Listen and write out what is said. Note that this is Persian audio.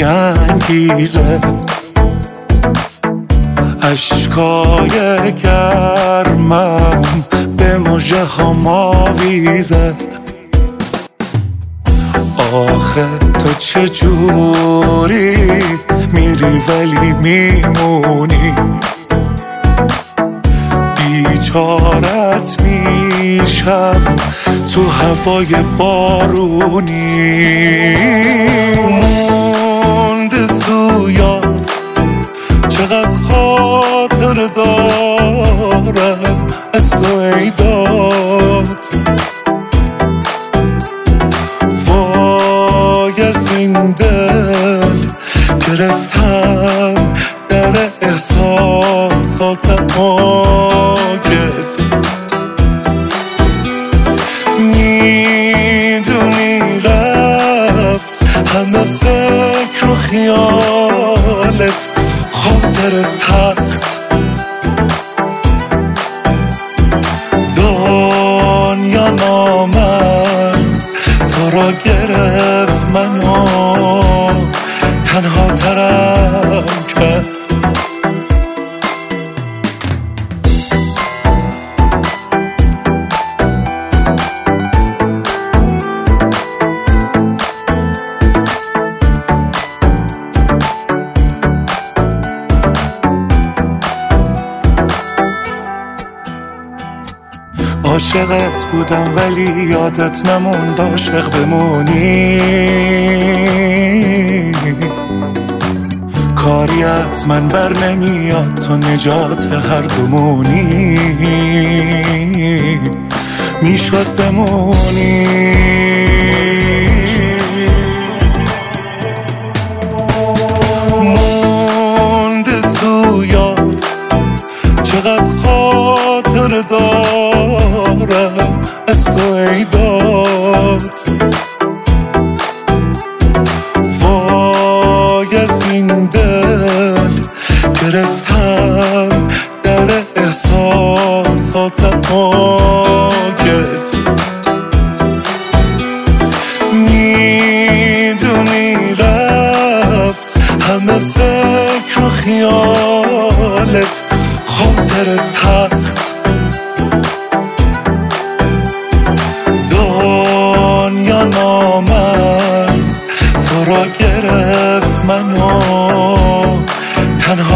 میانگیزه، اشکای گرمم به مژه هم آویزه. آخه تو چجوری میری ولی میمونی، بیچارت میشم تو هوای بارونی. مونده تو یاد چقدر خاطر دارم از تو ای داد، وای از این دل گرفتم در احساساتم آگل. میدونی رفت همه فکر و خیالت خاطر تخت، دنیا نامد تو را گرفت منو تنها ترم کرد. عاشقت بودم ولی یادت نموند عاشق بمونی، کاری از من بر نمیاد تو نجات هر دومونی، میشد بمونی. مونده تو یاد چقدر خاطر دارم از تو ای داد، وای از این دل گرفتم در احساساتم آگل. میدونی رفت همه فکر و خیالت خاطر تخت، دنیا نامد تو را گرفت منو تنها